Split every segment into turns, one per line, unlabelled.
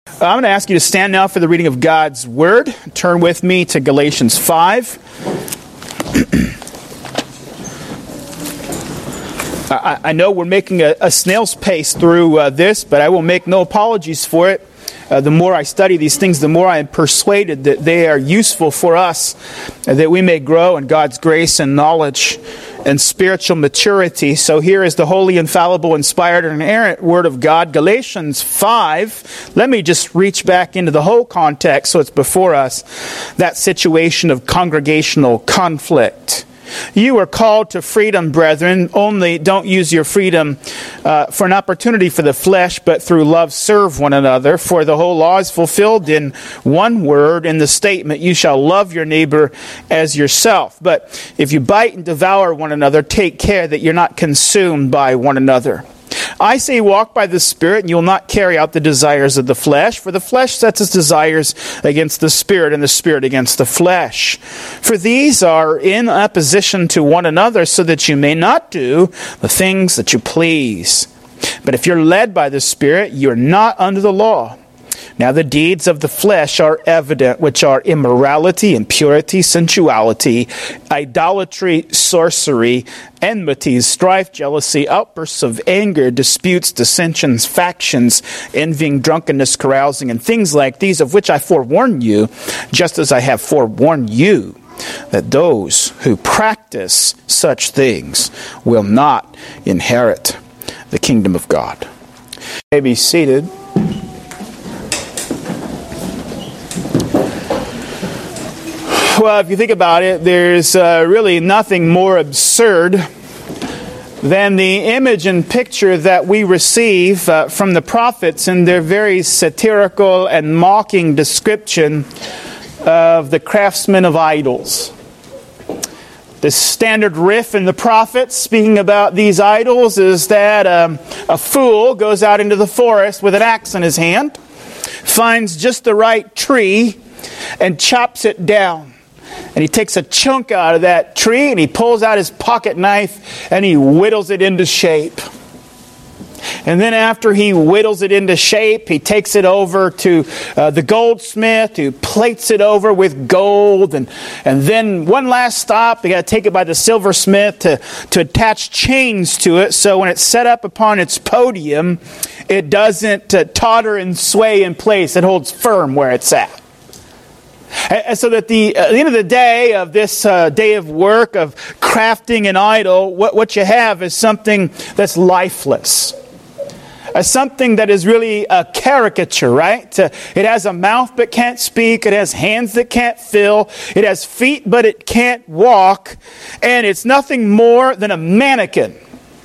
I'm going to ask you to stand now for the reading of God's Word. Turn with me to Galatians 5. I know we're making a snail's pace through this, but I will make no apologies for it. The more I study these things, the more I am persuaded that they are useful for us, that we may grow in God's grace and knowledge and spiritual maturity. So here is the holy, infallible, inspired, and inerrant Word of God, Galatians 5. Let me just reach back into the whole context so it's before us, that situation of congregational conflict. You are called to freedom, brethren, only don't use your freedom for an opportunity for the flesh, but through love serve one another. For the whole law is fulfilled in one word, in the statement, you shall love your neighbor as yourself. But if you bite and devour one another, take care that you're not consumed by one another. I say walk by the Spirit, and you will not carry out the desires of the flesh. For the flesh sets its desires against the Spirit, and the Spirit against the flesh. For these are in opposition to one another, so that you may not do the things that you please. But if you're led by the Spirit, you're not under the law. Now the deeds of the flesh are evident, which are immorality, impurity, sensuality, idolatry, sorcery, enmities, strife, jealousy, outbursts of anger, disputes, dissensions, factions, envying, drunkenness, carousing, and things like these, of which I forewarn you, just as I have forewarned you, that those who practice such things will not inherit the kingdom of God. You may be seated. Well, if you think about it, there's really nothing more absurd than the image and picture that we receive from the prophets in their very satirical and mocking description of the craftsmen of idols. The standard riff in the prophets speaking about these idols is that a fool goes out into the forest with an axe in his hand, finds just the right tree, and chops it down. And he takes a chunk out of that tree and he pulls out his pocket knife and he whittles it into shape. And then after he whittles it into shape, he takes it over to the goldsmith who plates it over with gold. And then one last stop, they got to take it by the silversmith to attach chains to it. So when it's set up upon its podium, it doesn't totter and sway in place. It holds firm where it's at. And so that at the end of the day of this day of work, of crafting an idol, what you have is something that's lifeless. Something that is really a caricature, right? It has a mouth but can't speak. It has hands that can't feel. It has feet but it can't walk. And it's nothing more than a mannequin.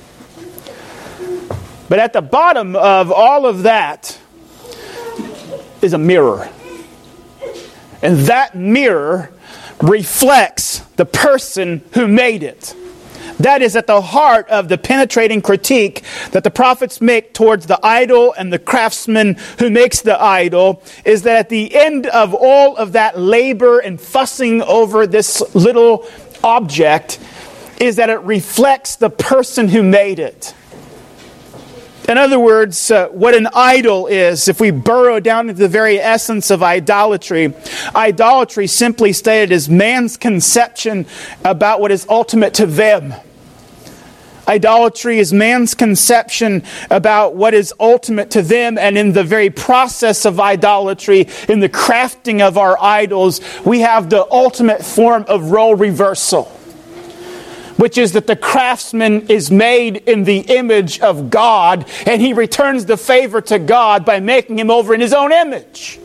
But at the bottom of all of that is a mirror. And that mirror reflects the person who made it. That is at the heart of the penetrating critique that the prophets make towards the idol and the craftsman who makes the idol, is that at the end of all of that labor and fussing over this little object, is that it reflects the person who made it. In other words, what an idol is, if we burrow down into the very essence of idolatry, idolatry simply stated is man's conception about what is ultimate to them. Idolatry is man's conception about what is ultimate to them, and in the very process of idolatry, in the crafting of our idols, we have the ultimate form of role reversal, which is that the craftsman is made in the image of God, and he returns the favor to God by making him over in his own image.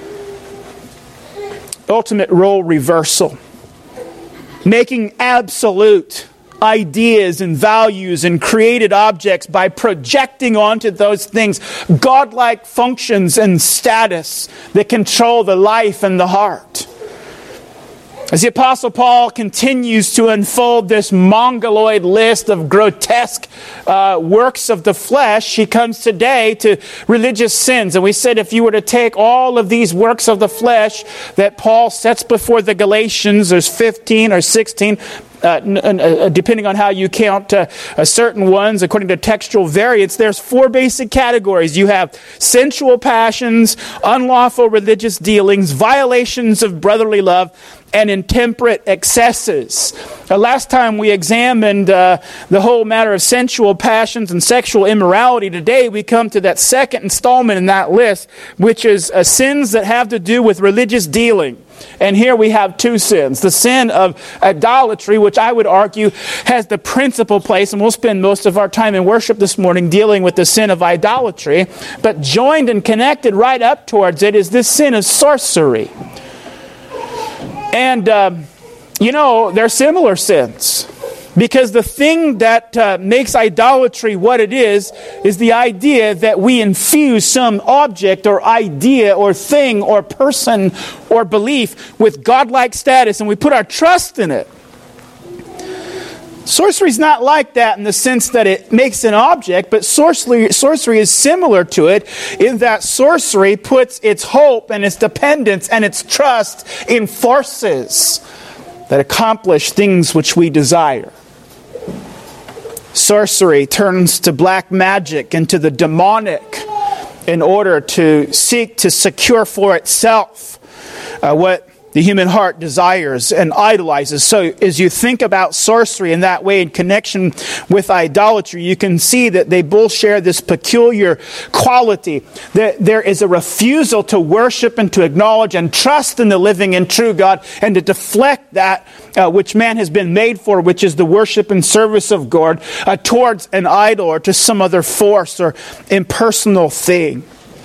Ultimate role reversal. Making absolute ideas and values and created objects by projecting onto those things godlike functions and status that control the life and the heart. As the Apostle Paul continues to unfold this mongoloid list of grotesque works of the flesh, he comes today to religious sins. And we said if you were to take all of these works of the flesh that Paul sets before the Galatians, there's 15 or 16, depending on how you count certain ones, according to textual variants, there's 4 basic categories. You have sensual passions, unlawful religious dealings, violations of brotherly love, and intemperate excesses. Last time we examined the whole matter of sensual passions and sexual immorality. Today we come to that second installment in that list, which is sins that have to do with religious dealing. And here we have 2 sins. The sin of idolatry, which I would argue has the principal place, and we'll spend most of our time in worship this morning dealing with the sin of idolatry. But joined and connected right up towards it is this sin of sorcery. And, they're similar sins. Because the thing that makes idolatry what it is the idea that we infuse some object or idea or thing or person or belief with godlike status, and we put our trust in it. Sorcery is not like that in the sense that it makes an object, but sorcery is similar to it in that sorcery puts its hope and its dependence and its trust in forces that accomplish things which we desire. Sorcery turns to black magic and to the demonic in order to seek to secure for itself what the human heart desires and idolizes. So as you think about sorcery in that way in connection with idolatry, you can see that they both share this peculiar quality. That there is a refusal to worship and to acknowledge and trust in the living and true God, and to deflect that which man has been made for, which is the worship and service of God, towards an idol or to some other force or impersonal thing.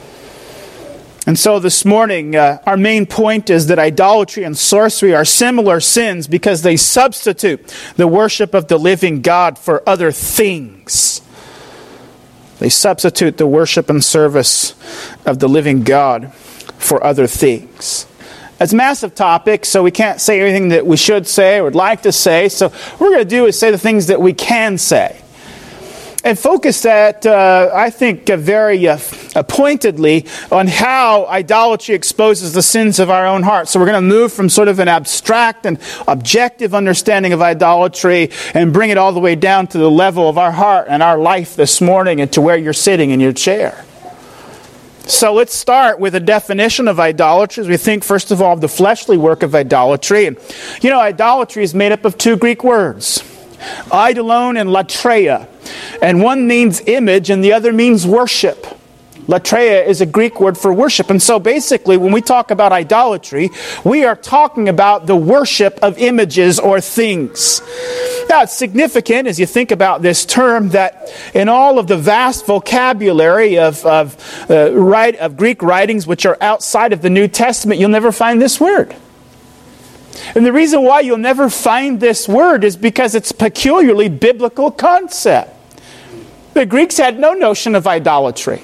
And so this morning, our main point is that idolatry and sorcery are similar sins because they substitute the worship of the living God for other things. They substitute the worship and service of the living God for other things. It's a massive topic, so we can't say everything that we should say or would like to say. So what we're going to do is say the things that we can say. And focus that, I think, very pointedly on how idolatry exposes the sins of our own heart. So we're going to move from sort of an abstract and objective understanding of idolatry and bring it all the way down to the level of our heart and our life this morning and to where you're sitting in your chair. So let's start with a definition of idolatry as we think, first of all, of the fleshly work of idolatry. And, idolatry is made up of 2 Greek words, eidolon and latreia. And one means image and the other means worship. Latreia is a Greek word for worship. And so basically when we talk about idolatry, we are talking about the worship of images or things. Now it's significant as you think about this term that in all of the vast vocabulary of Greek writings which are outside of the New Testament, you'll never find this word. And the reason why you'll never find this word is because it's a peculiarly biblical concept. The Greeks had no notion of idolatry.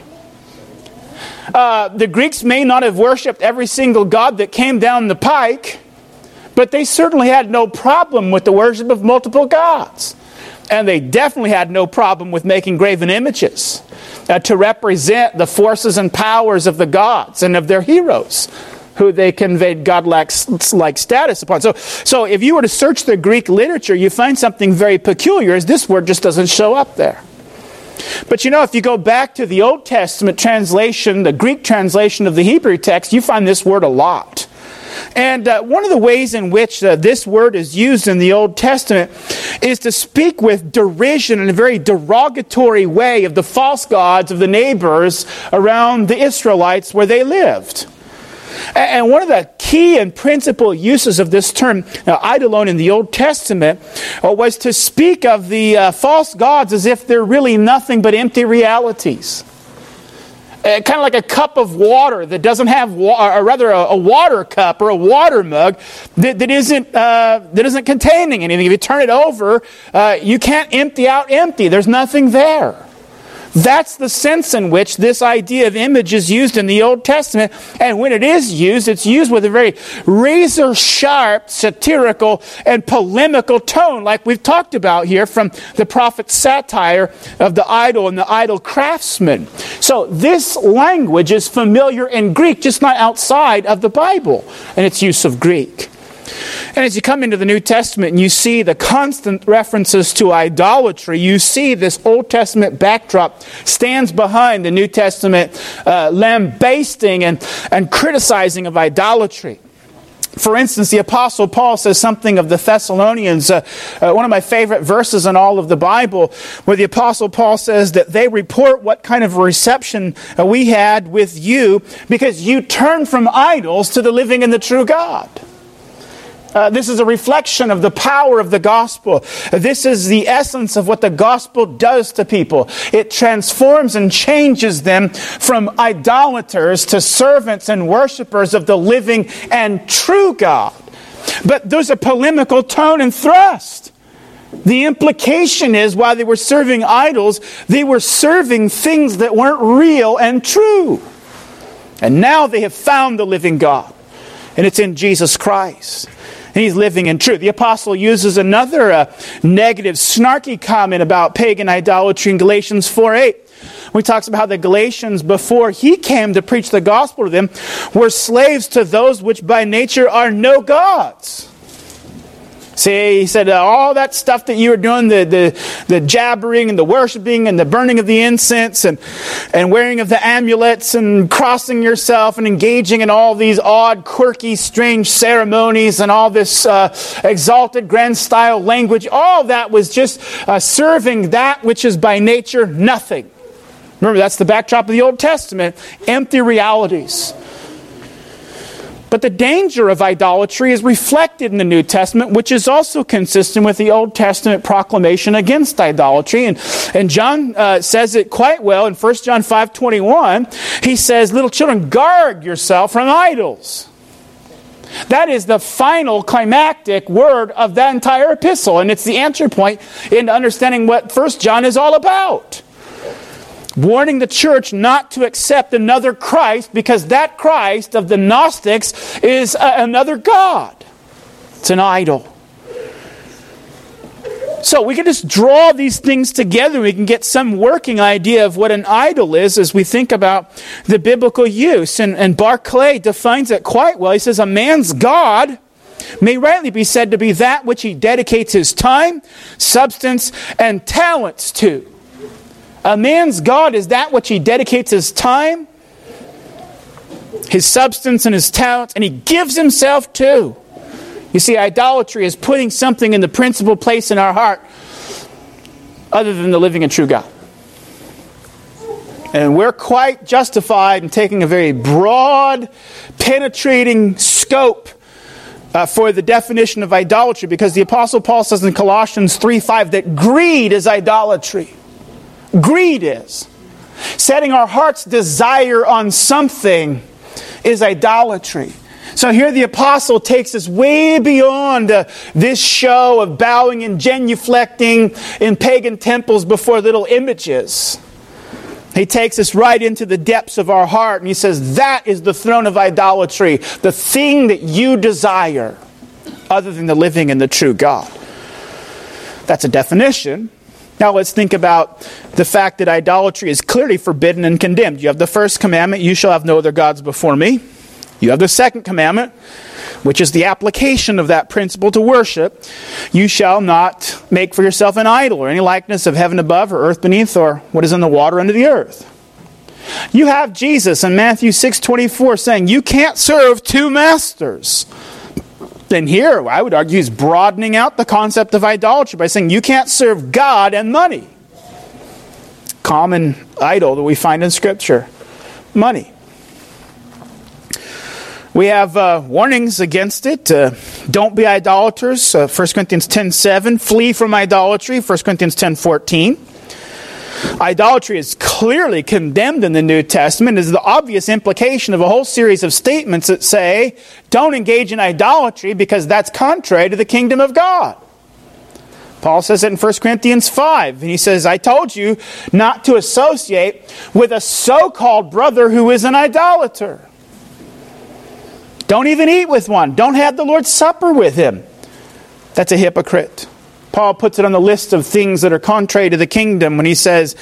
The Greeks may not have worshipped every single god that came down the pike, but they certainly had no problem with the worship of multiple gods. And they definitely had no problem with making graven images to represent the forces and powers of the gods and of their heroes, who they conveyed godlike status upon. So if you were to search the Greek literature, you find something very peculiar, as this word just doesn't show up there. But if you go back to the Old Testament translation, the Greek translation of the Hebrew text, you find this word a lot. And one of the ways in which this word is used in the Old Testament is to speak with derision in a very derogatory way of the false gods of the neighbors around the Israelites where they lived. And one of the key and principal uses of this term, eidolon, in the Old Testament, was to speak of the false gods as if they're really nothing but empty realities. Kind of like a cup of water that doesn't have, or rather a water cup or a water mug that isn't containing anything. If you turn it over, you can't empty out empty. There's nothing there. That's the sense in which this idea of image is used in the Old Testament. And when it is used, it's used with a very razor-sharp, satirical, and polemical tone, like we've talked about here from the prophet's satire of the idol and the idol craftsman. So this language is familiar in Greek, just not outside of the Bible, and its use of Greek. And as you come into the New Testament and you see the constant references to idolatry, you see this Old Testament backdrop stands behind the New Testament lambasting and criticizing of idolatry. For instance, the Apostle Paul says something of the Thessalonians, one of my favorite verses in all of the Bible, where the Apostle Paul says that they report what kind of reception we had with you because you turned from idols to the living and the true God. This is a reflection of the power of the gospel. This is the essence of what the gospel does to people. It transforms and changes them from idolaters to servants and worshipers of the living and true God. But there's a polemical tone and thrust. The implication is while they were serving idols, they were serving things that weren't real and true. And now they have found the living God. And it's in Jesus Christ. And He's living in truth. The apostle uses another negative, snarky comment about pagan idolatry in Galatians 4:8. When he talks about how the Galatians, before he came to preach the gospel to them, were slaves to those which by nature are no gods. See, he said, all that stuff that you were doing, the jabbering and the worshiping and the burning of the incense and wearing of the amulets and crossing yourself and engaging in all these odd, quirky, strange ceremonies and all this exalted, grand style language, all that was just serving that which is by nature nothing. Remember, that's the backdrop of the Old Testament, empty realities. But the danger of idolatry is reflected in the New Testament, which is also consistent with the Old Testament proclamation against idolatry. And John says it quite well in 1 John 5:21. He says, little children, guard yourself from idols. That is the final climactic word of that entire epistle. And it's the entry point into understanding what 1 John is all about. Warning the church not to accept another Christ because that Christ of the Gnostics is another God. It's an idol. So we can just draw these things together. We can get some working idea of what an idol is as we think about the biblical use. And Barclay defines it quite well. He says, a man's God may rightly be said to be that which he dedicates his time, substance, and talents to. A man's God is that which he dedicates his time, his substance, and his talents, and he gives himself to. You see, idolatry is putting something in the principal place in our heart other than the living and true God. And we're quite justified in taking a very broad, penetrating scope for the definition of idolatry, because the Apostle Paul says in Colossians 3:5 that greed is idolatry. Greed is. Setting our heart's desire on something is idolatry. So here the apostle takes us way beyond this show of bowing and genuflecting in pagan temples before little images. He takes us right into the depths of our heart and he says that is the throne of idolatry, the thing that you desire other than the living and the true God. That's a definition. Now let's think about the fact that idolatry is clearly forbidden and condemned. You have the first commandment, you shall have no other gods before me. You have the second commandment, which is the application of that principle to worship. You shall not make for yourself an idol or any likeness of heaven above or earth beneath or what is in the water under the earth. You have Jesus in Matthew 6:24 saying you can't serve two masters. And here, I would argue, he's broadening out the concept of idolatry by saying you can't serve God and money. Common idol that we find in Scripture. Money. We have warnings against it. Don't be idolaters. 1 Corinthians 10:7. Flee from idolatry. 1 Corinthians 10:14. Idolatry is clearly condemned in the New Testament. It is the obvious implication of a whole series of statements that say, don't engage in idolatry because that's contrary to the kingdom of God. Paul says it in 1 Corinthians 5. And he says, I told you not to associate with a so-called brother who is an idolater. Don't even eat with one. Don't have the Lord's Supper with him. That's a hypocrite. Paul puts it on the list of things that are contrary to the kingdom when he says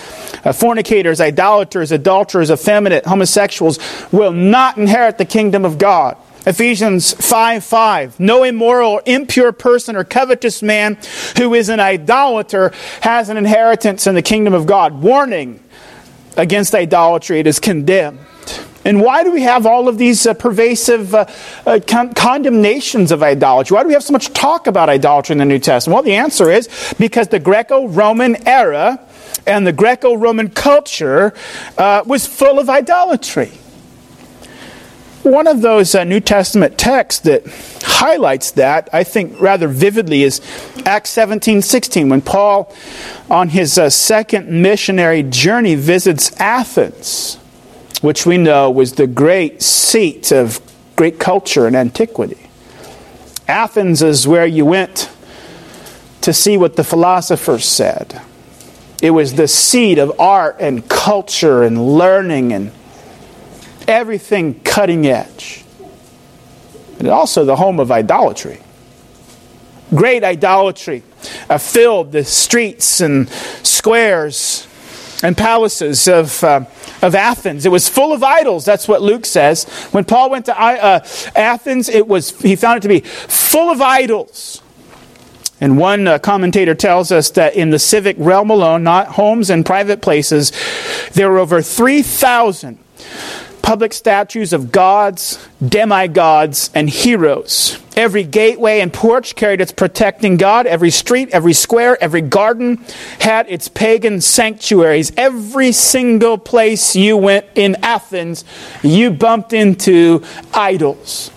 fornicators, idolaters, adulterers, effeminate, homosexuals will not inherit the kingdom of God. Ephesians 5:5, no immoral or impure person or covetous man who is an idolater has an inheritance in the kingdom of God. Warning against idolatry, it is condemned. And why do we have all of these pervasive condemnations of idolatry? Why do we have so much talk about idolatry in the New Testament? Well, the answer is because the Greco-Roman era and the Greco-Roman culture was full of idolatry. One of those New Testament texts that highlights that, I think rather vividly, is Acts 17:16, when Paul, on his second missionary journey, visits Athens, which we know was the great seat of great culture and antiquity. Athens is where you went to see what the philosophers said. It was the seat of art and culture and learning and everything cutting edge. And also the home of idolatry. Great idolatry filled the streets and squares and palaces of Athens. It was full of idols. That's what Luke says. When Paul went to Athens, he found it to be full of idols. And one commentator tells us that in the civic realm alone, not homes and private places, there were over 3,000 public statues of gods, demigods, and heroes. Every gateway and porch carried its protecting god. Every street, every square, every garden had its pagan sanctuaries. Every single place you went in Athens, you bumped into idols.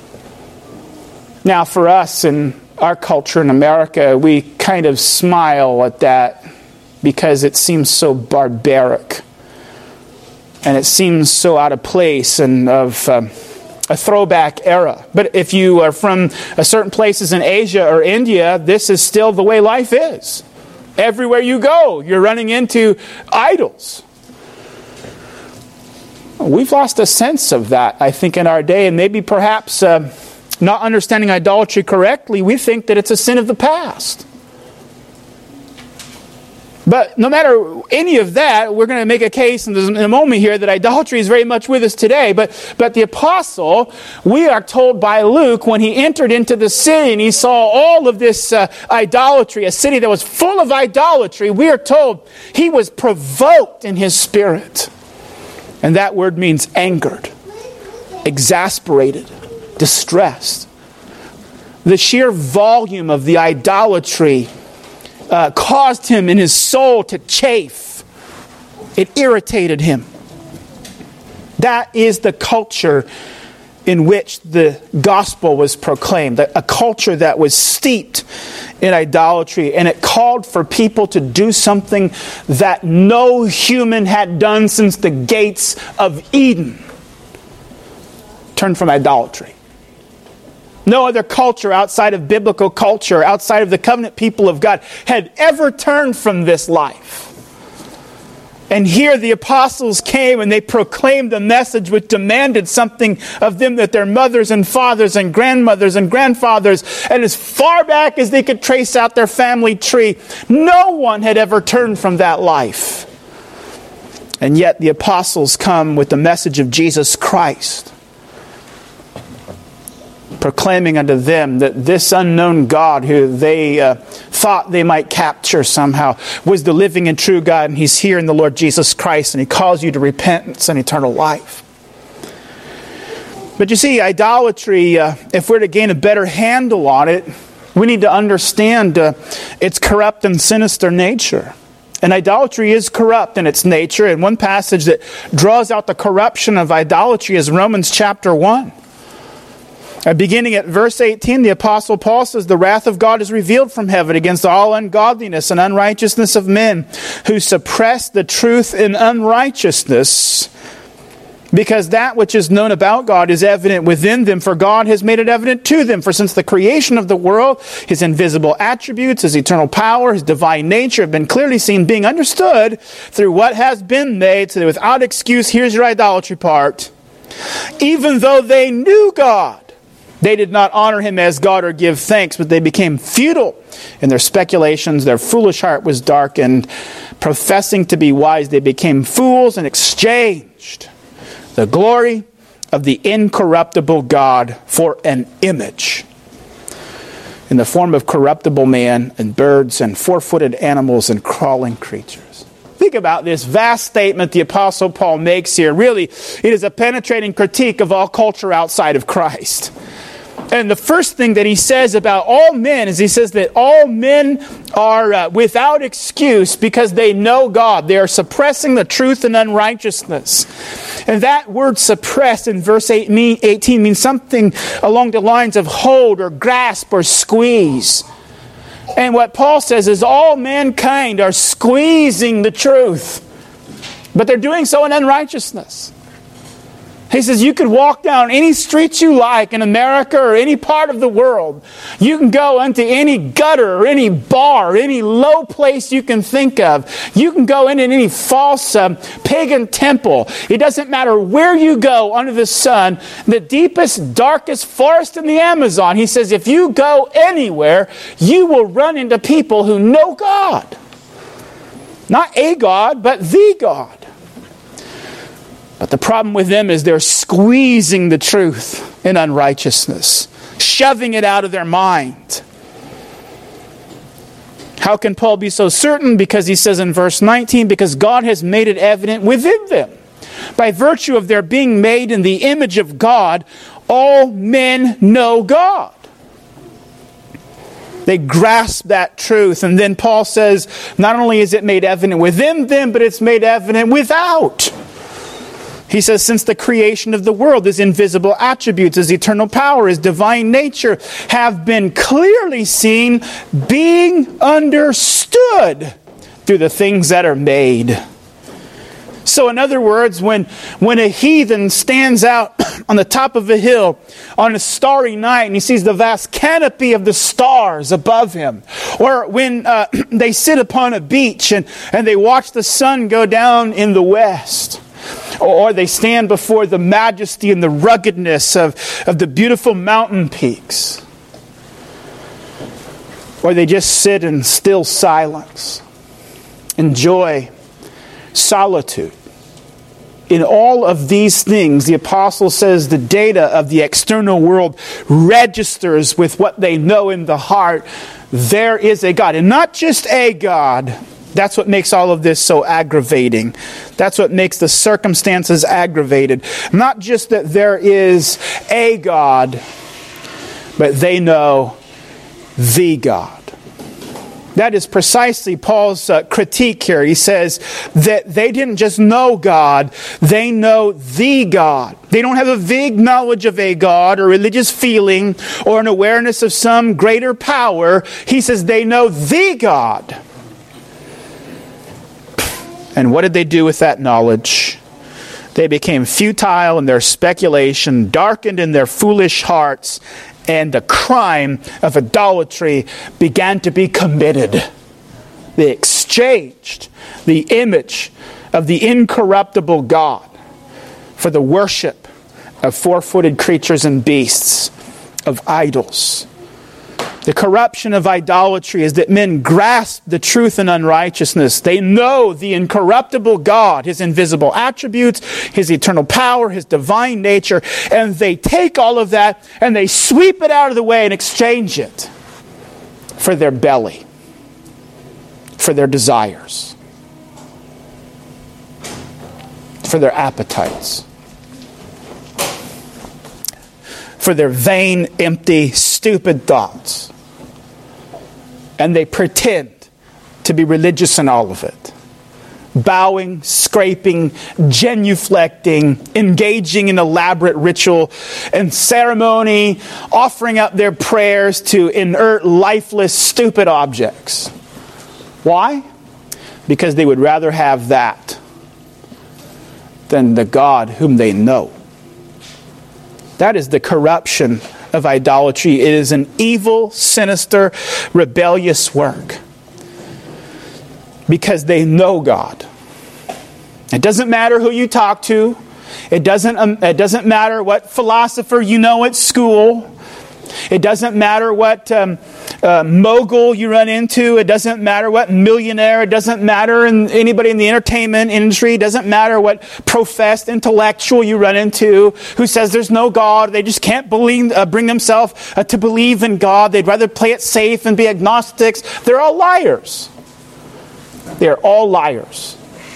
Now, for us in our culture in America, we kind of smile at that because it seems so barbaric. And it seems so out of place and of a throwback era. But if you are from certain places in Asia or India, this is still the way life is. Everywhere you go, you're running into idols. We've lost a sense of that, I think, in our day. And maybe perhaps not understanding idolatry correctly, we think that it's a sin of the past. But no matter any of that, we're going to make a case in a moment here that idolatry is very much with us today. But the apostle, we are told by Luke, when he entered into the city and he saw all of this idolatry, a city that was full of idolatry, we are told he was provoked in his spirit. And that word means angered, exasperated, distressed. The sheer volume of the idolatry caused him in his soul to chafe. It irritated him. That is the culture in which the gospel was proclaimed. A culture that was steeped in idolatry. And it called for people to do something that no human had done since the gates of Eden. Turn from idolatry. No other culture outside of biblical culture, outside of the covenant people of God, had ever turned from this life. And here the apostles came and they proclaimed a message which demanded something of them that their mothers and fathers and grandmothers and grandfathers, and as far back as they could trace out their family tree, no one had ever turned from that life. And yet the apostles come with the message of Jesus Christ, proclaiming unto them that this unknown God who they thought they might capture somehow was the living and true God, and He's here in the Lord Jesus Christ, and He calls you to repentance and eternal life. But you see, idolatry, if we're to gain a better handle on it, we need to understand its corrupt and sinister nature. And idolatry is corrupt in its nature, and one passage that draws out the corruption of idolatry is Romans chapter 1. Beginning at verse 18, the Apostle Paul says, "The wrath of God is revealed from heaven against all ungodliness and unrighteousness of men who suppress the truth in unrighteousness, because that which is known about God is evident within them, for God has made it evident to them. For since the creation of the world, His invisible attributes, His eternal power, His divine nature have been clearly seen, being understood through what has been made, so that without excuse," here's your idolatry part, "even though they knew God, they did not honor Him as God or give thanks, but they became futile in their speculations. Their foolish heart was darkened. Professing to be wise, they became fools and exchanged the glory of the incorruptible God for an image in the form of corruptible man and birds and four-footed animals and crawling creatures. Think about this vast statement the Apostle Paul makes here. Really, it is a penetrating critique of all culture outside of Christ. And the first thing that he says about all men is he says that all men are without excuse because they know God. They are suppressing the truth and unrighteousness. And that word suppress in verse 18 means something along the lines of hold or grasp or squeeze. And what Paul says is all mankind are squeezing the truth. But they're doing so in unrighteousness. He says you could walk down any street you like in America or any part of the world. You can go into any gutter or any bar, any low place you can think of. You can go into any false pagan temple. It doesn't matter where you go under the sun, the deepest, darkest forest in the Amazon. He says if you go anywhere, you will run into people who know God. Not a God, but the God. But the problem with them is they're squeezing the truth in unrighteousness, shoving it out of their mind. How can Paul be so certain? Because he says in verse 19, because God has made it evident within them. By virtue of their being made in the image of God, all men know God. They grasp that truth. And then Paul says, not only is it made evident within them, but it's made evident without. He says, since the creation of the world, his invisible attributes, his eternal power, his divine nature have been clearly seen, being understood through the things that are made. So in other words, when a heathen stands out on the top of a hill on a starry night and he sees the vast canopy of the stars above him, or when they sit upon a beach and they watch the sun go down in the west, or they stand before the majesty and the ruggedness of the beautiful mountain peaks, or they just sit in still silence, enjoy solitude. In all of these things, the apostle says the data of the external world registers with what they know in the heart. There is a God, and not just a God. That's what makes all of this so aggravating. That's what makes the circumstances aggravated. Not just that there is a God, but they know the God. That is precisely Paul's critique here. He says that they didn't just know God, they know the God. They don't have a vague knowledge of a God or religious feeling or an awareness of some greater power. He says they know the God. And what did they do with that knowledge? They became futile in their speculation, darkened in their foolish hearts, and the crime of idolatry began to be committed. They exchanged the image of the incorruptible God for the worship of four-footed creatures and beasts, of idols. The corruption of idolatry is that men grasp the truth in unrighteousness. They know the incorruptible God, his invisible attributes, his eternal power, his divine nature, and they take all of that and they sweep it out of the way and exchange it for their belly, for their desires, for their appetites, for their vain, empty, stupid thoughts. And they pretend to be religious in all of it. Bowing, scraping, genuflecting, engaging in elaborate ritual and ceremony, offering up their prayers to inert, lifeless, stupid objects. Why? Because they would rather have that than the God whom they know. That is the corruption of idolatry. It is an evil, sinister, rebellious work. Because they know God. It doesn't matter who you talk to. It doesn't matter what philosopher you know at school. It doesn't matter what mogul you run into. It doesn't matter what millionaire. It doesn't matter anybody in the entertainment industry. It doesn't matter what professed intellectual you run into who says there's no God. They just can't bring themselves to believe in God. They'd rather play it safe and be agnostics. They're all liars. They're all liars.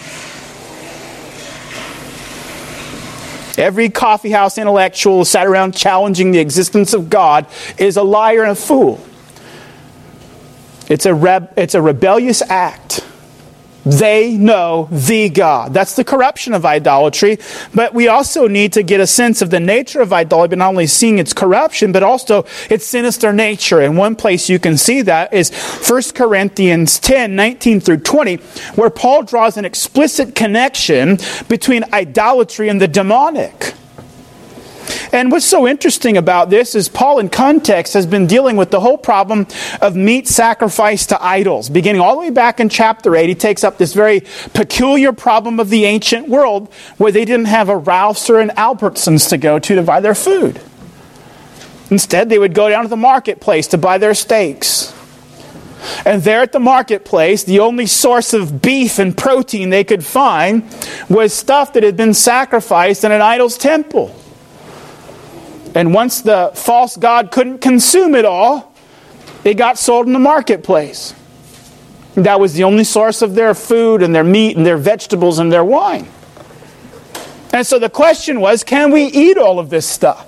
Every coffeehouse intellectual who sat around challenging the existence of God is a liar and a fool. It's a rebellious act. They know the God. That's the corruption of idolatry. But we also need to get a sense of the nature of idolatry, not only seeing its corruption, but also its sinister nature. And one place you can see that is 1 Corinthians 10, 19 through 20, where Paul draws an explicit connection between idolatry and the demonic. And what's so interesting about this is Paul in context has been dealing with the whole problem of meat sacrificed to idols. Beginning all the way back in chapter 8, he takes up this very peculiar problem of the ancient world where they didn't have a Ralph's or an Albertsons to go to buy their food. Instead, they would go down to the marketplace to buy their steaks. And there at the marketplace, the only source of beef and protein they could find was stuff that had been sacrificed in an idol's temple. And once the false god couldn't consume it all, it got sold in the marketplace. And that was the only source of their food and their meat and their vegetables and their wine. And so the question was, can we eat all of this stuff?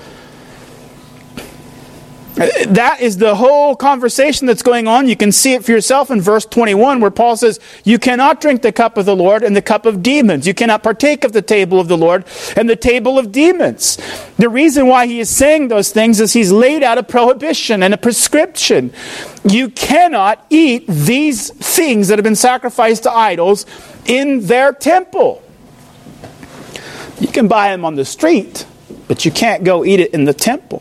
That is the whole conversation that's going on. You can see it for yourself in verse 21 where Paul says, you cannot drink the cup of the Lord and the cup of demons. You cannot partake of the table of the Lord and the table of demons. The reason why he is saying those things is he's laid out a prohibition and a prescription. You cannot eat these things that have been sacrificed to idols in their temple. You can buy them on the street, but you can't go eat it in the temple.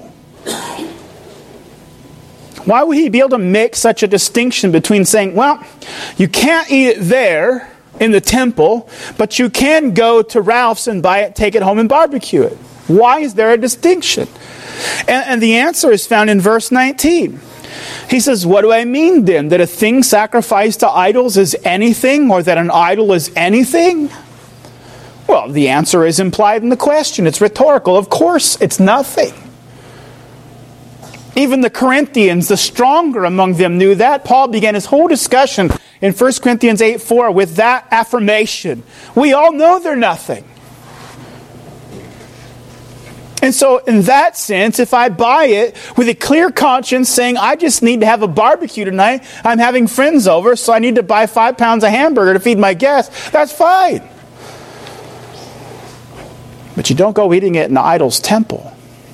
Why would he be able to make such a distinction between saying, well, you can't eat it there in the temple, but you can go to Ralph's and buy it, take it home and barbecue it? Why is there a distinction? And the answer is found in verse 19. He says, what do I mean then? That a thing sacrificed to idols is anything, or that an idol is anything? Well, the answer is implied in the question. It's rhetorical. Of course, it's nothing. Even the Corinthians, the stronger among them, knew that. Paul began his whole discussion in 1 Corinthians 8:4 with that affirmation. We all know they're nothing. And so in that sense, if I buy it with a clear conscience saying, I just need to have a barbecue tonight, I'm having friends over, so I need to buy 5 pounds of hamburger to feed my guests, that's fine. But you don't go eating it in the idol's temple.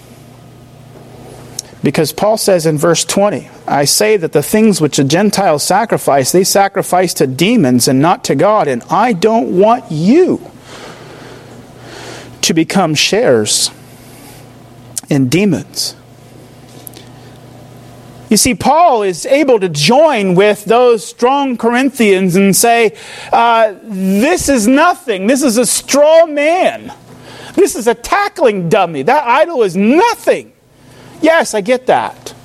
Because Paul says in verse 20, I say that the things which the Gentiles sacrifice, they sacrifice to demons and not to God. And I don't want you to become sharers in demons. You see, Paul is able to join with those strong Corinthians and say, this is nothing. This is a straw man. This is a tackling dummy. That idol is nothing. Yes, I get that.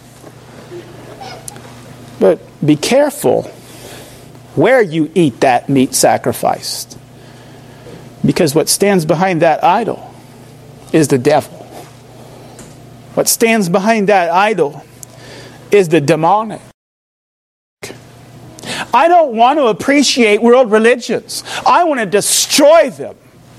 But be careful where you eat that meat sacrificed. Because what stands behind that idol is the devil. What stands behind that idol is the demonic. I don't want to appreciate world religions. I want to destroy them.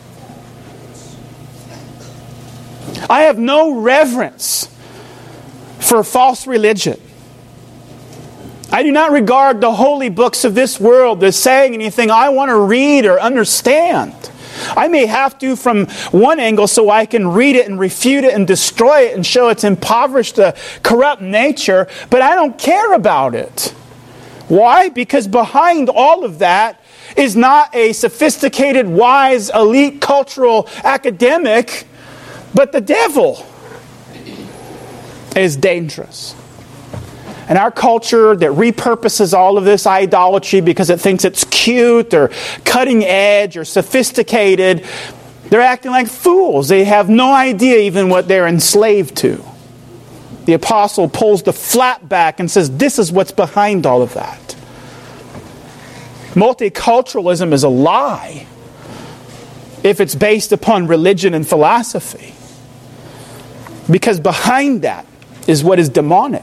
I have no reverence for false religion. I do not regard the holy books of this world as saying anything I want to read or understand. I may have to from one angle so I can read it and refute it and destroy it and show its impoverished, corrupt nature, but I don't care about it. Why? Because behind all of that is not a sophisticated, wise, elite, cultural academic, but the devil is dangerous. And our culture that repurposes all of this idolatry because it thinks it's cute or cutting edge or sophisticated, they're acting like fools. They have no idea even what they're enslaved to. the apostle pulls the flap back and says, this is what's behind all of that. Multiculturalism is a lie if it's based upon religion and philosophy. Because behind that is what is demonic.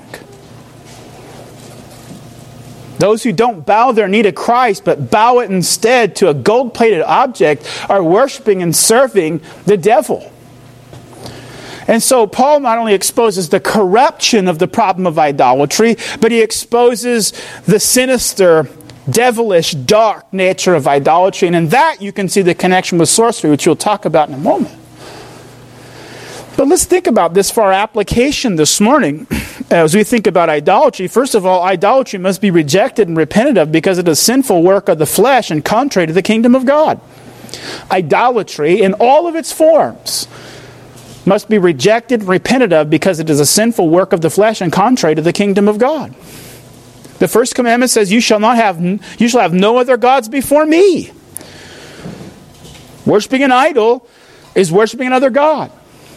Those who don't bow their knee to Christ, but bow it instead to a gold-plated object, are worshiping and serving the devil. And so Paul not only exposes the corruption of the problem of idolatry, but he exposes the sinister, devilish, dark nature of idolatry. And in that you can see the connection with sorcery, which we'll talk about in a moment. But let's think about this for our application this morning. As we think about idolatry, first of all, idolatry must be rejected and repented of because it is a sinful work of the flesh and contrary to the kingdom of God. Idolatry, in all of its forms, must be rejected and repented of because it is a sinful work of the flesh and contrary to the kingdom of God. The first commandment says, you shall have no other gods before me. Worshipping an idol is worshiping another god.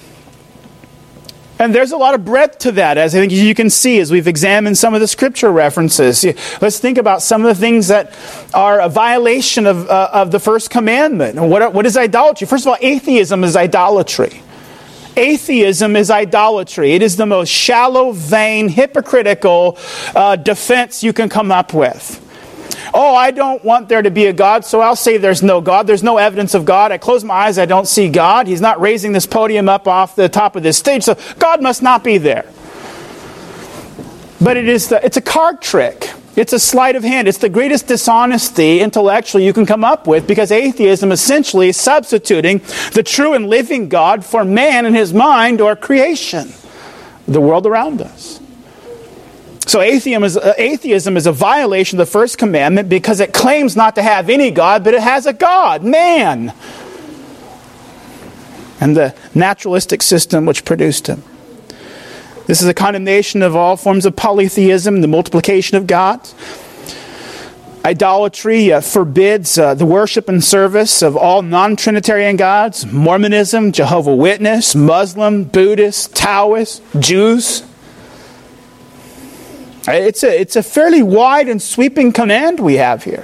And there's a lot of breadth to that, as I think you can see as we've examined some of the scripture references. Let's think about some of the things that are a violation of the first commandment. What is idolatry? First of all, atheism is idolatry. Atheism is idolatry. It is the most shallow, vain, hypocritical defense you can come up with. Oh, I don't want there to be a God, so I'll say there's no God. There's no evidence of God. I close my eyes, I don't see God. He's not raising this podium up off the top of this stage, so God must not be there. But it's a card trick. It's a sleight of hand. It's the greatest dishonesty intellectually you can come up with, because atheism essentially is substituting the true and living God for man and his mind or creation, the world around us. So atheism is a violation of the first commandment because it claims not to have any God, but it has a God, man, and the naturalistic system which produced him. This is a condemnation of all forms of polytheism, the multiplication of gods. Idolatry forbids the worship and service of all non-Trinitarian gods: Mormonism, Jehovah's Witness, Muslim, Buddhist, Taoist, Jews. It's a fairly wide and sweeping command we have here.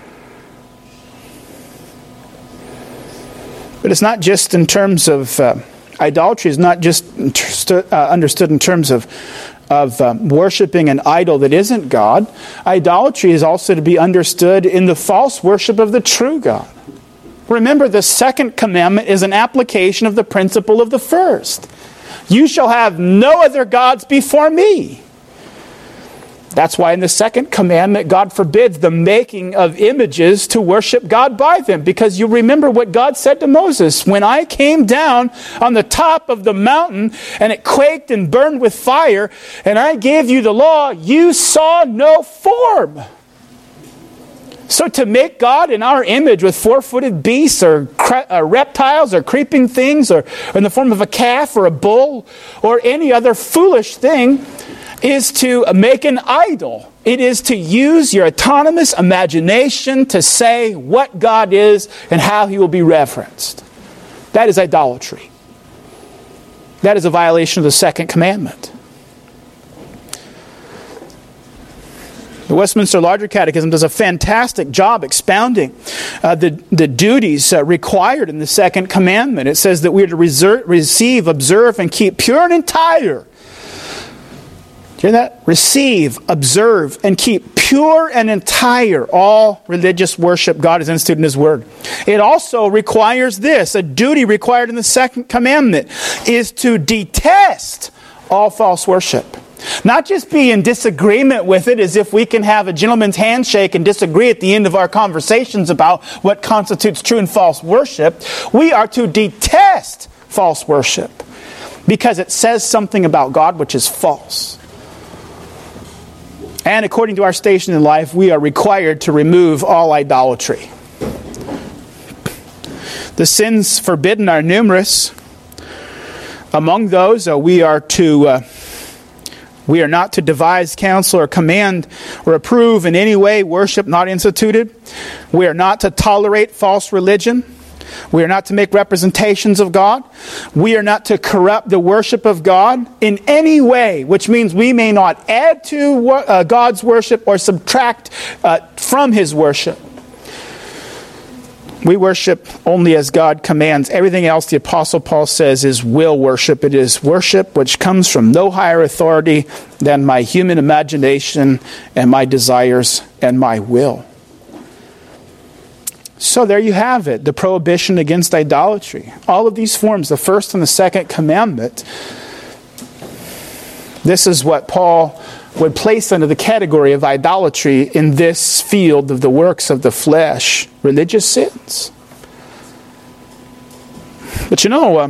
But it's not just in terms of idolatry. Is not just understood in terms of worshiping an idol that isn't God. Idolatry is also to be understood in the false worship of the true God. Remember, the second commandment is an application of the principle of the first. You shall have no other gods before me. That's why in the second commandment, God forbids the making of images to worship God by them. Because you remember what God said to Moses: when I came down on the top of the mountain and it quaked and burned with fire, and I gave you the law, you saw no form. So to make God in our image with four-footed beasts or reptiles or creeping things, or in the form of a calf or a bull or any other foolish thing, is to make an idol. It is to use your autonomous imagination to say what God is and how he will be reverenced. That is idolatry. That is a violation of the second commandment. The Westminster Larger Catechism does a fantastic job expounding the duties required in the second commandment. It says that we are to receive, observe, and keep pure and entire. Do you hear that? Receive, observe, and keep pure and entire all religious worship God has instituted in his word. It also requires this. A duty required in the second commandment is to detest all false worship. Not just be in disagreement with it, as if we can have a gentleman's handshake and disagree at the end of our conversations about what constitutes true and false worship. We are to detest false worship because it says something about God which is false. And according to our station in life, we are required to remove all idolatry. The sins forbidden are numerous. Among those, we are not to devise, counsel, or command, or approve in any way worship not instituted. We are not to tolerate false religion. We are not to make representations of God. We are not to corrupt the worship of God in any way, which means we may not add to God's worship or subtract from His worship. We worship only as God commands. Everything else, the Apostle Paul says, is will worship. It is worship which comes from no higher authority than my human imagination and my desires and my will. So there you have it, the prohibition against idolatry. All of these forms, the first and the second commandment, this is what Paul would place under the category of idolatry in this field of the works of the flesh, religious sins. But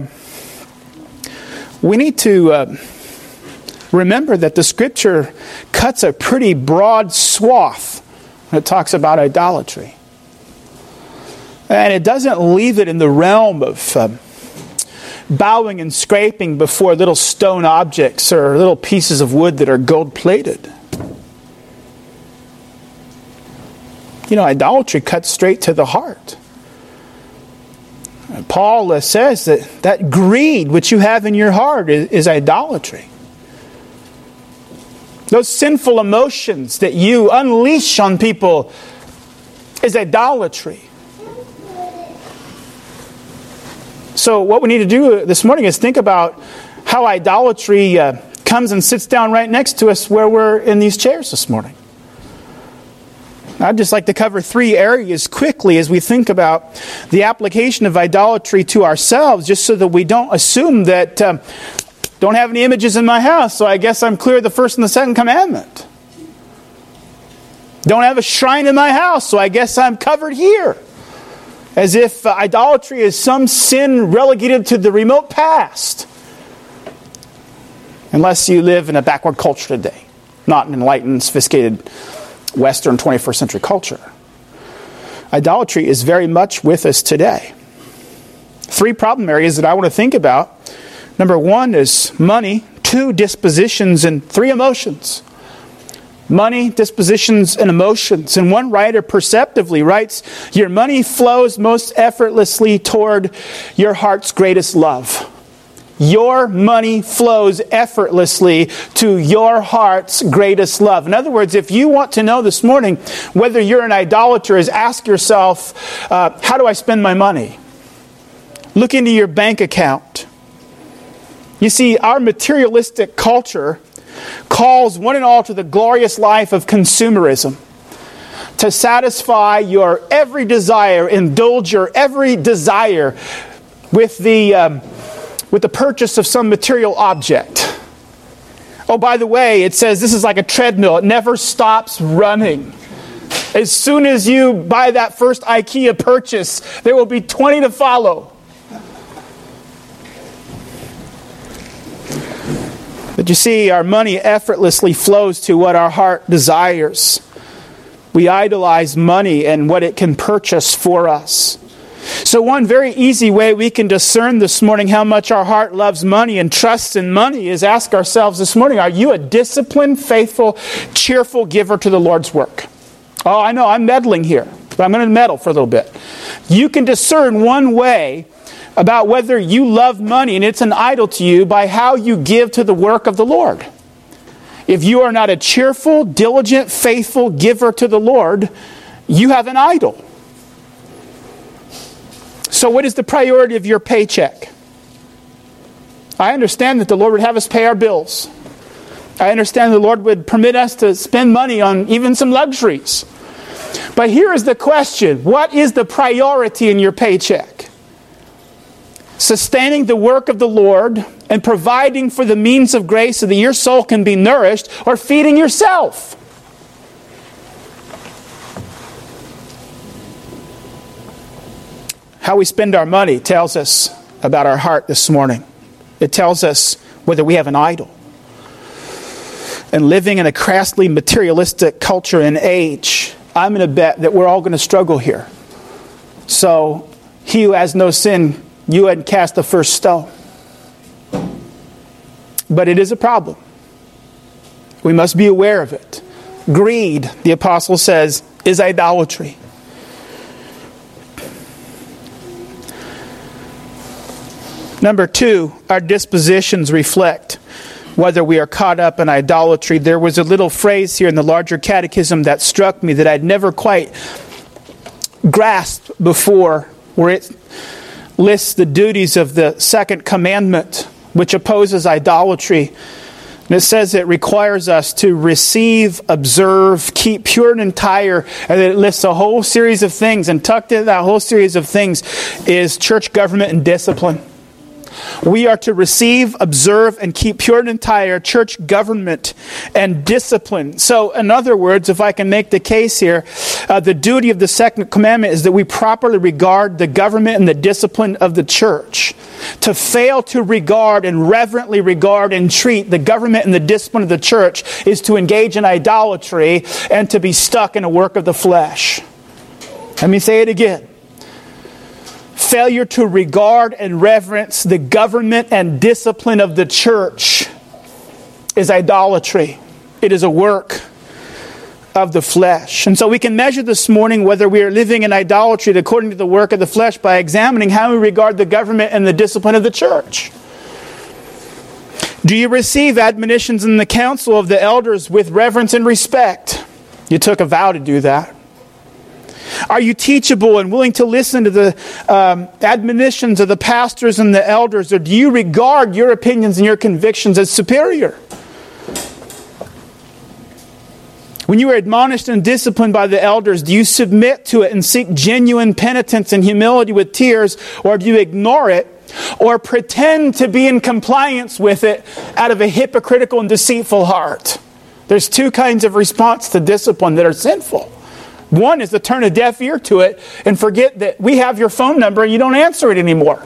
we need to remember that the Scripture cuts a pretty broad swath when it talks about idolatry. And it doesn't leave it in the realm of bowing and scraping before little stone objects or little pieces of wood that are gold-plated. Idolatry cuts straight to the heart. Paul says that greed which you have in your heart is idolatry. Those sinful emotions that you unleash on people is idolatry. So what we need to do this morning is think about how idolatry comes and sits down right next to us where we're in these chairs this morning. I'd just like to cover 3 areas quickly as we think about the application of idolatry to ourselves, just so that we don't assume that don't have any images in my house, so I guess I'm clear of the first and the second commandment. Don't have a shrine in my house, so I guess I'm covered here. As if idolatry is some sin relegated to the remote past. Unless you live in a backward culture today. Not an enlightened, sophisticated Western 21st century culture. Idolatry is very much with us today. 3 problem areas that I want to think about. Number 1 is money. 2, dispositions. And 3, emotions. Money, dispositions, and emotions. And one writer perceptively writes, your money flows most effortlessly toward your heart's greatest love. Your money flows effortlessly to your heart's greatest love. In other words, if you want to know this morning whether you're an idolater, is ask yourself, how do I spend my money? Look into your bank account. You see, our materialistic culture calls one and all to the glorious life of consumerism. To satisfy your every desire, indulge your every desire with the purchase of some material object. Oh, by the way, it says this is like a treadmill. It never stops running. As soon as you buy that first IKEA purchase, there will be 20 to follow. But you see, our money effortlessly flows to what our heart desires. We idolize money and what it can purchase for us. So one very easy way we can discern this morning how much our heart loves money and trusts in money is ask ourselves this morning, are you a disciplined, faithful, cheerful giver to the Lord's work? Oh, I know, I'm meddling here, but I'm going to meddle for a little bit. You can discern one way about whether you love money and it's an idol to you by how you give to the work of the Lord. If you are not a cheerful, diligent, faithful giver to the Lord, you have an idol. So what is the priority of your paycheck? I understand that the Lord would have us pay our bills. I understand the Lord would permit us to spend money on even some luxuries. But here is the question. What is the priority in your paycheck? Sustaining the work of the Lord and providing for the means of grace so that your soul can be nourished, or feeding yourself? How we spend our money tells us about our heart this morning. It tells us whether we have an idol. And living in a crassly materialistic culture and age, I'm going to bet that we're all going to struggle here. So, he who has no sin, you hadn't cast the first stone. But it is a problem. We must be aware of it. Greed, the apostle says, is idolatry. Number 2, our dispositions reflect whether we are caught up in idolatry. There was a little phrase here in the larger catechism that struck me that I'd never quite grasped before, where it lists the duties of the second commandment, which opposes idolatry. And it says it requires us to receive, observe, keep pure and entire. And it lists a whole series of things. And tucked in that whole series of things is church government and discipline. We are to receive, observe, and keep pure and entire church government and discipline. So, in other words, if I can make the case here, the duty of the second commandment is that we properly regard the government and the discipline of the church. To fail to regard and reverently regard and treat the government and the discipline of the church is to engage in idolatry and to be stuck in a work of the flesh. Let me say it again. Failure to regard and reverence the government and discipline of the church is idolatry. It is a work of the flesh. And so we can measure this morning whether we are living in idolatry according to the work of the flesh by examining how we regard the government and the discipline of the church. Do you receive admonitions in the council of the elders with reverence and respect? You took a vow to do that. Are you teachable and willing to listen to the admonitions of the pastors and the elders? Or do you regard your opinions and your convictions as superior? When you are admonished and disciplined by the elders, do you submit to it and seek genuine penitence and humility with tears? Or do you ignore it or pretend to be in compliance with it out of a hypocritical and deceitful heart? There's two kinds of response to discipline that are sinful. One is to turn a deaf ear to it and forget that we have your phone number and you don't answer it anymore.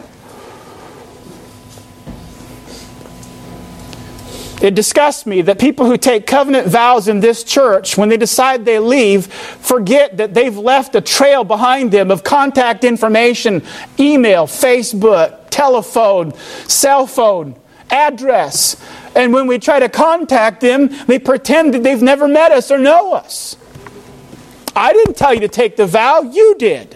It disgusts me that people who take covenant vows in this church, when they decide they leave, forget that they've left a trail behind them of contact information, email, Facebook, telephone, cell phone, address. And when we try to contact them, they pretend that they've never met us or know us. I didn't tell you to take the vow, you did.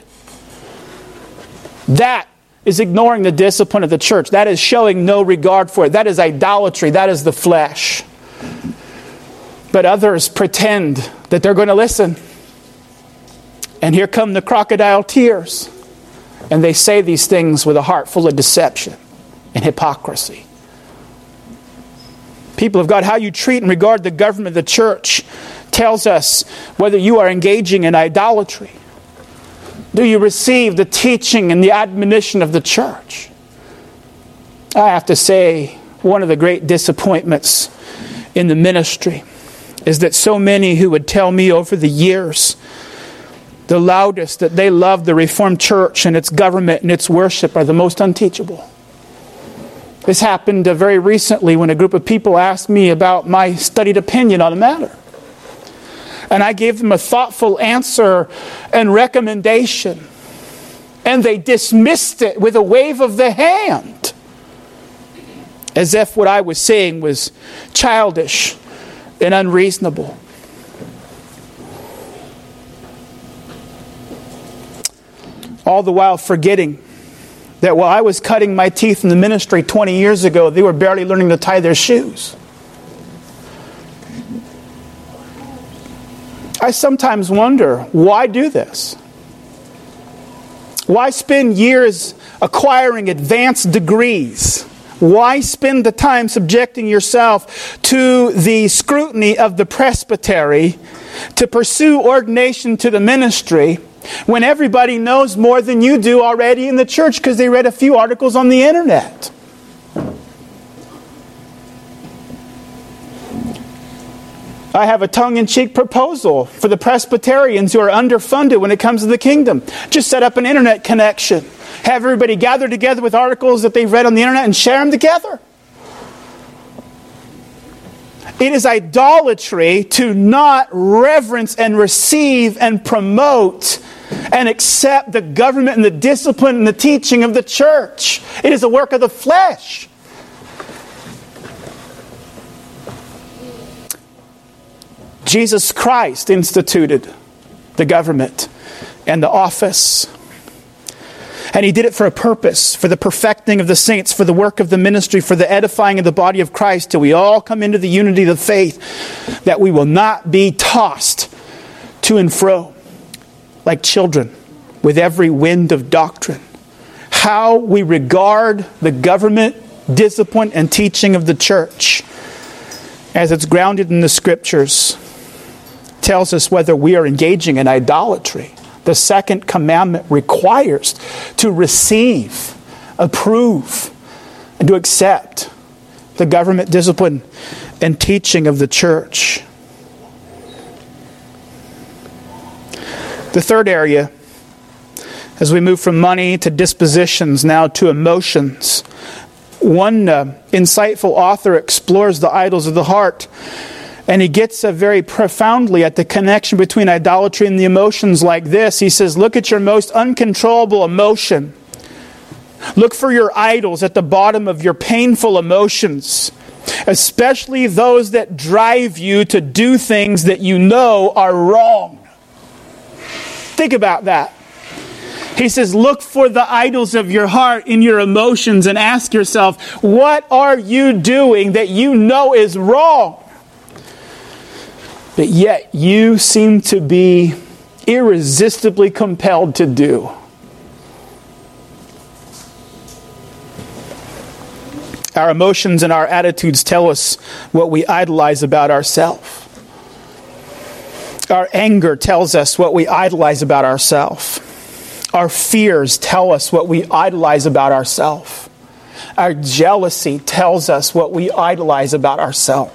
That is ignoring the discipline of the church. That is showing no regard for it. That is idolatry. That is the flesh. But others pretend that they're going to listen. And here come the crocodile tears. And they say these things with a heart full of deception and hypocrisy. People of God, how you treat and regard the government of the church tells us whether you are engaging in idolatry. Do you receive the teaching and the admonition of the church? I have to say, one of the great disappointments in the ministry is that so many who would tell me over the years the loudest that they love the Reformed Church and its government and its worship are the most unteachable. This happened very recently when a group of people asked me about my studied opinion on a matter. And I gave them a thoughtful answer and recommendation. And they dismissed it with a wave of the hand. As if what I was saying was childish and unreasonable. All the while forgetting that while I was cutting my teeth in the ministry 20 years ago, they were barely learning to tie their shoes. I sometimes wonder, why do this? Why spend years acquiring advanced degrees? Why spend the time subjecting yourself to the scrutiny of the presbytery to pursue ordination to the ministry when everybody knows more than you do already in the church because they read a few articles on the internet? I have a tongue-in-cheek proposal for the Presbyterians who are underfunded when it comes to the kingdom. Just set up an internet connection. Have everybody gather together with articles that they've read on the internet and share them together. It is idolatry to not reverence and receive and promote and accept the government and the discipline and the teaching of the church. It is a work of the flesh. Jesus Christ instituted the government and the office. And he did it for a purpose, for the perfecting of the saints, for the work of the ministry, for the edifying of the body of Christ, till we all come into the unity of the faith, that we will not be tossed to and fro like children with every wind of doctrine. How we regard the government, discipline, and teaching of the church, as it's grounded in the Scriptures, tells us whether we are engaging in idolatry. The second commandment requires to receive, approve, and to accept the government, discipline, and teaching of the church. The third area, as we move from money to dispositions, now to emotions. One insightful author explores the idols of the heart, and he gets very profoundly at the connection between idolatry and the emotions like this. He says, look at your most uncontrollable emotion. Look for your idols at the bottom of your painful emotions, especially those that drive you to do things that you know are wrong. Think about that. He says, look for the idols of your heart in your emotions and ask yourself, what are you doing that you know is wrong, but yet you seem to be irresistibly compelled to do? Our emotions and our attitudes tell us what we idolize about ourselves. Our anger tells us what we idolize about ourselves. Our fears tell us what we idolize about ourselves. Our jealousy tells us what we idolize about ourselves.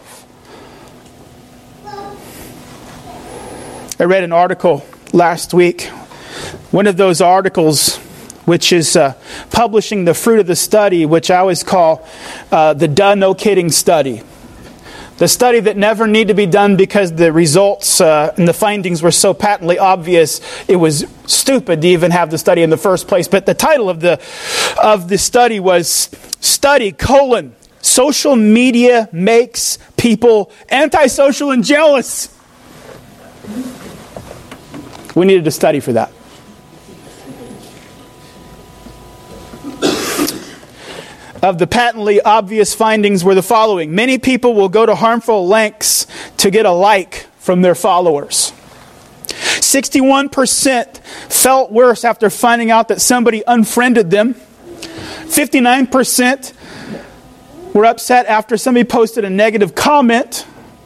I read an article last week. One of those articles, which is publishing the fruit of the study, which I always call the done no kidding study. The study that never need to be done because the results and the findings were so patently obvious, it was stupid to even have the study in the first place. But the title of the study was Study, Social Media Makes People Antisocial and Jealous. We needed a study for that. Of the patently obvious findings were the following. Many people will go to harmful lengths to get a like from their followers. 61% felt worse after finding out that somebody unfriended them. 59% were upset after somebody posted a negative comment.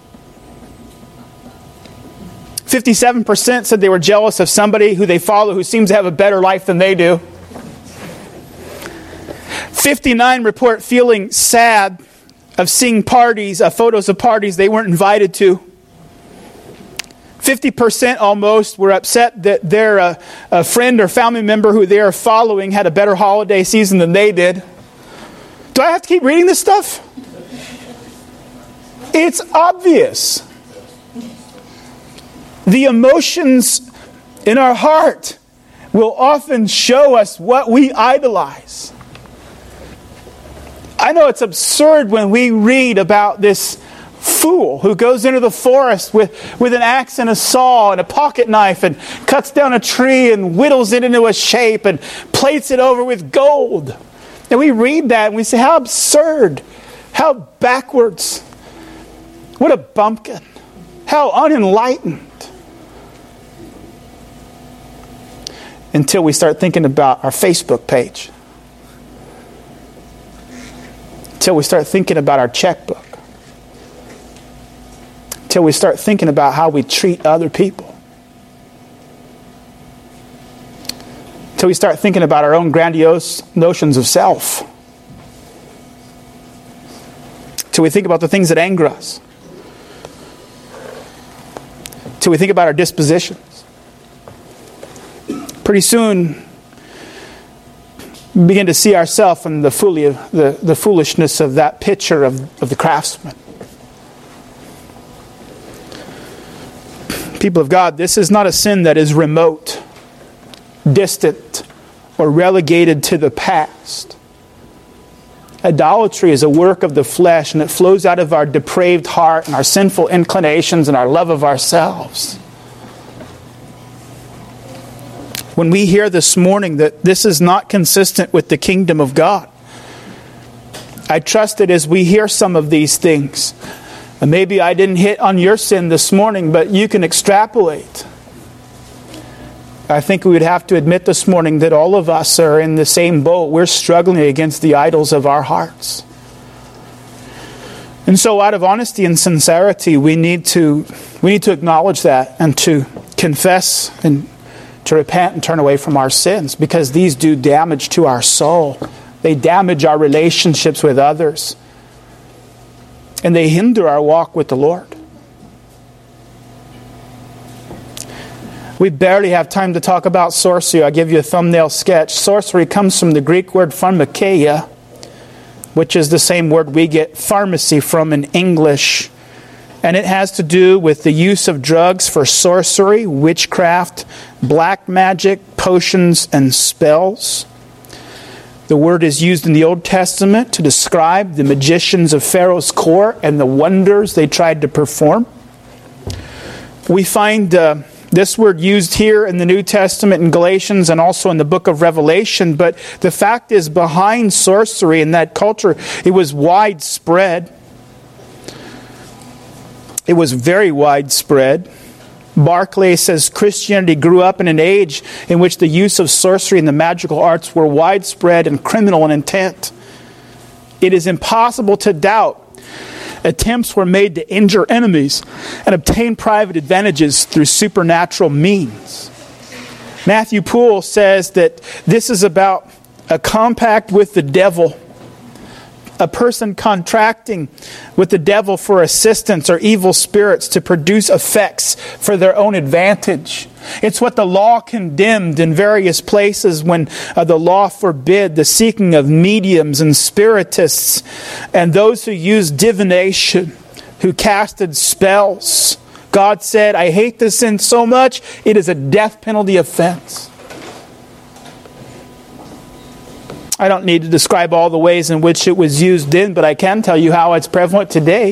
57% said they were jealous of somebody who they follow who seems to have a better life than they do. 59 report feeling sad of seeing photos of parties they weren't invited to. 50% almost were upset that their a friend or family member who they are following had a better holiday season than they did. Do I have to keep reading this stuff? It's obvious. The emotions in our heart will often show us what we idolize. I know it's absurd when we read about this fool who goes into the forest with an axe and a saw and a pocket knife and cuts down a tree and whittles it into a shape and plates it over with gold. And we read that and we say, how absurd, how backwards, what a bumpkin, how unenlightened. Until we start thinking about our Facebook page. Until we start thinking about our checkbook. Until we start thinking about how we treat other people. Until we start thinking about our own grandiose notions of self. Until we think about the things that anger us. Until we think about our dispositions. Pretty soon, we begin to see ourselves in the foolishness of that picture of the craftsman. People of God, this is not a sin that is remote, distant, or relegated to the past. Idolatry is a work of the flesh, and it flows out of our depraved heart and our sinful inclinations and our love of ourselves. when we hear this morning that this is not consistent with the kingdom of God. I trust that as we hear some of these things, and maybe I didn't hit on your sin this morning, but you can extrapolate. I think we would have to admit this morning that all of us are in the same boat. We're struggling against the idols of our hearts. And so out of honesty and sincerity, we need to acknowledge that and to confess and to repent and turn away from our sins, because these do damage to our soul. They damage our relationships with others. And they hinder our walk with the Lord. We barely have time to talk about sorcery. I'll give you a thumbnail sketch. Sorcery comes from the Greek word pharmakeia, which is the same word we get pharmacy from in English. And it has to do with the use of drugs for sorcery, witchcraft, black magic, potions, and spells. The word is used in the Old Testament to describe the magicians of Pharaoh's court and the wonders they tried to perform. We find this word used here in the New Testament in Galatians and also in the book of Revelation. But the fact is, behind sorcery in that culture, it was widespread. It was very widespread. Barclay says Christianity grew up in an age in which the use of sorcery and the magical arts were widespread and criminal in intent. It is impossible to doubt attempts were made to injure enemies and obtain private advantages through supernatural means. Matthew Poole says that this is about a compact with the devil, a person contracting with the devil for assistance or evil spirits to produce effects for their own advantage. It's what the law condemned in various places when the law forbid the seeking of mediums and spiritists and those who used divination, who casted spells. God said, I hate this sin so much, it is a death penalty offense. I don't need to describe all the ways in which it was used then, but I can tell you how it's prevalent today.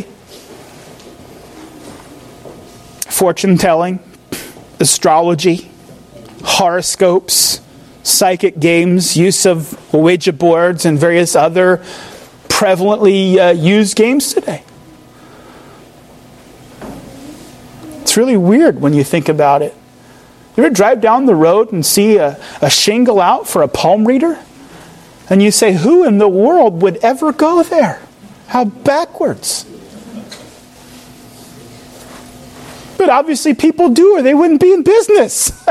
Fortune telling, astrology, horoscopes, psychic games, use of Ouija boards, and various other prevalently used games today. It's really weird when you think about it. You ever drive down the road and see a shingle out for a palm reader? And you say, who in the world would ever go there? How backwards. But obviously people do, or they wouldn't be in business.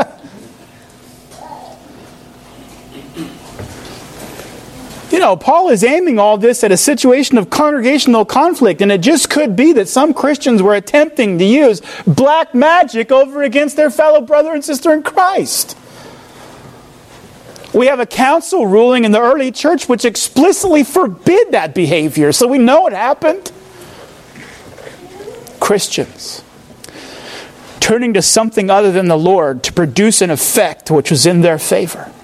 Paul is aiming all this at a situation of congregational conflict, and it just could be that some Christians were attempting to use black magic over against their fellow brother and sister in Christ. We have a council ruling in the early church which explicitly forbid that behavior, so we know it happened. Christians turning to something other than the Lord to produce an effect which was in their favor.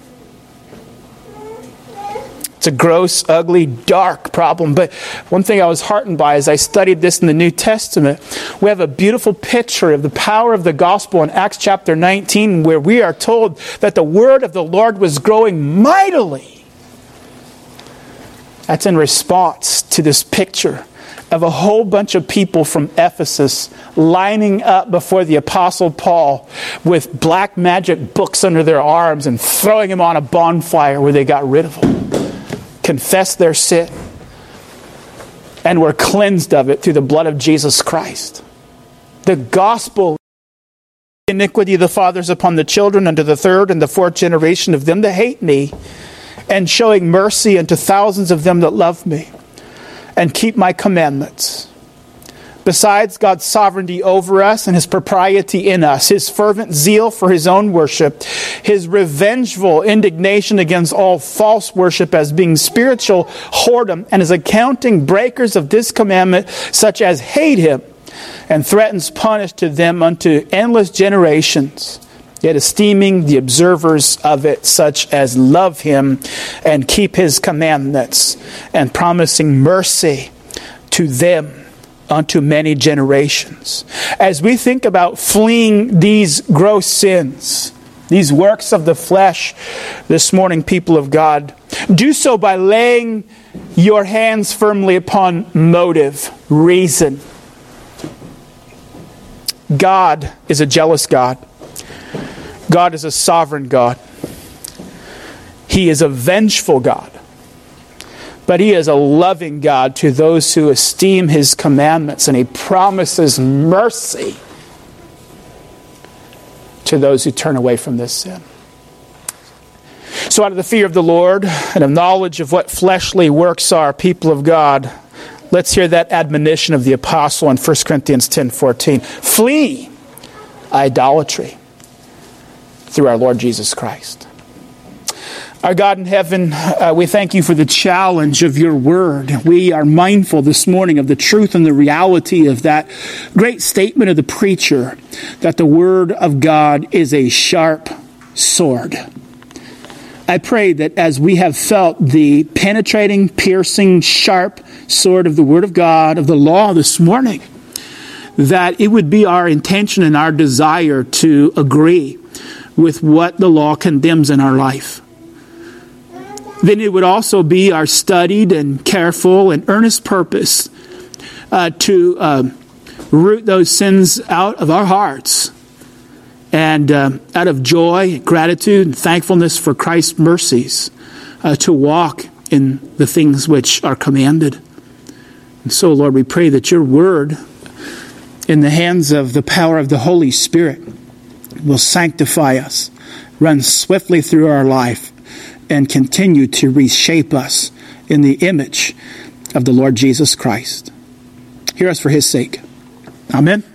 It's a gross, ugly, dark problem. But one thing I was heartened by as I studied this in the New Testament, we have a beautiful picture of the power of the gospel in Acts chapter 19, where we are told that the word of the Lord was growing mightily. That's in response to this picture of a whole bunch of people from Ephesus lining up before the Apostle Paul with black magic books under their arms and throwing him on a bonfire where they got rid of him. Confessed their sin and were cleansed of it through the blood of Jesus Christ. The gospel, iniquity of the fathers upon the children unto the third and the fourth generation of them that hate me, and showing mercy unto thousands of them that love me and keep my commandments. Besides God's sovereignty over us and His propriety in us, His fervent zeal for His own worship, His revengeful indignation against all false worship as being spiritual whoredom, and His accounting breakers of this commandment, such as hate Him, and threatens punish to them unto endless generations, yet esteeming the observers of it such as love Him and keep His commandments, and promising mercy to them unto many generations. As we think about fleeing these gross sins, these works of the flesh this morning, people of God, do so by laying your hands firmly upon motive, reason. God is a jealous God. God is a sovereign God. He is a vengeful God. But He is a loving God to those who esteem His commandments, and He promises mercy to those who turn away from this sin. So out of the fear of the Lord and of knowledge of what fleshly works are, people of God, let's hear that admonition of the apostle in 1 Corinthians 10:14. Flee idolatry through our Lord Jesus Christ. Our God in heaven, we thank You for the challenge of Your word. We are mindful this morning of the truth and the reality of that great statement of the preacher that the word of God is a sharp sword. I pray that as we have felt the penetrating, piercing, sharp sword of the word of God, of the law this morning, that it would be our intention and our desire to agree with what the law condemns in our life. Then it would also be our studied and careful and earnest purpose to root those sins out of our hearts, and out of joy, gratitude, and thankfulness for Christ's mercies, to walk in the things which are commanded. And so, Lord, we pray that Your word, in the hands of the power of the Holy Spirit, will sanctify us, run swiftly through our life, and continue to reshape us in the image of the Lord Jesus Christ. Hear us for His sake. Amen.